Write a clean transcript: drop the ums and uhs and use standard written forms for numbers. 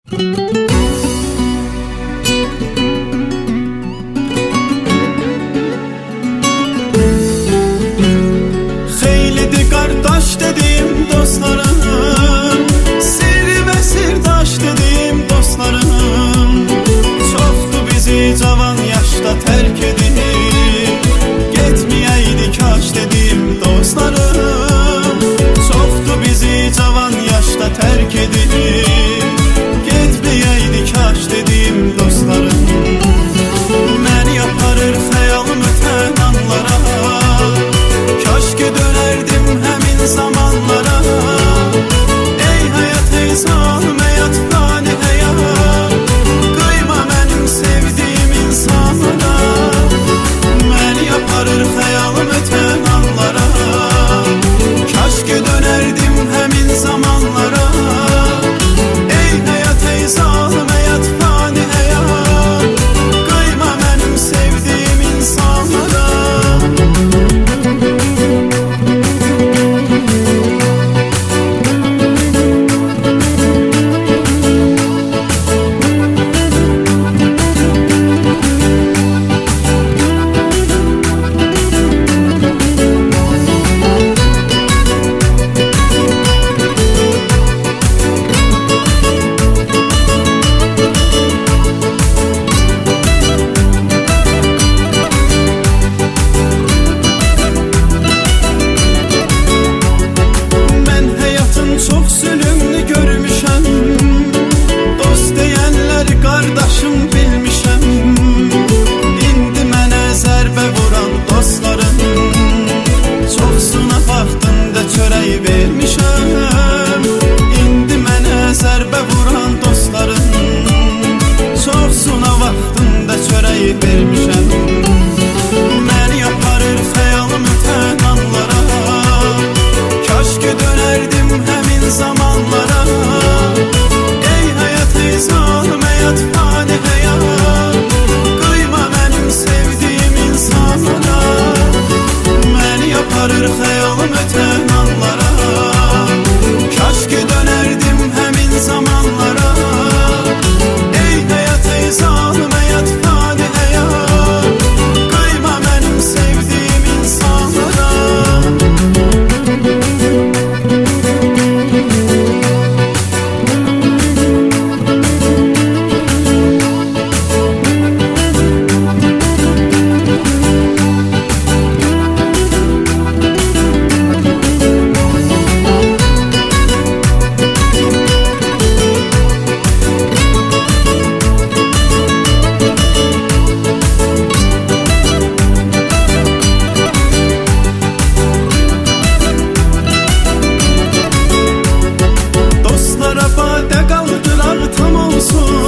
Xeylidir qardaş dediyim dostlarım, sirri və sirdaş dediyim dostlarım, çoxdu bizi cavan yaşda tərk edib, getməyəydi kaş dediyim dostlarım, çoxdu bizi cavan yaşda tərk edib, getməyəydi kaş dediyim dostlarım. Məni aparır xəyalım ötən anlara, kaşke dönerdim həmin zamanlara. Ey həyat, ey zalim həyat, fani həyat, qıyma mənim sevdiyim insanlara. Məni aparır xəyalım ötən anlara, kaşke dönerdim həmin zamanlara. Ey həyat, ey zalim həyat, fani həyat, qıyma mənim sevdiyim insanlara. Çox zülümlü görmüşəm, dost deyənlər qardaşım bilmişəm. İndi mənə zərbə vuran dostlarım, çoxsuna vaxtında çörək vermişəm. İndi mənə zərbə vuran dostlarım, çoxsuna vaxtında çörək vermişəm. Məni aparır xəyalım ötən anlara, kaşke dönerdim həmin zamanlara. Ey həyat, ey zalim həyat, fani həyat, qıyma mənim sevdiyim insanlara. Məni aparır xəyalım ötən anlara, kaşke dönerdim həmin zamanlara. Ey həyat, ey zalim həyat, fani həyat, qıyma mənim sevdiyim insanlara. Dostlara badə qaldır, tam olsun.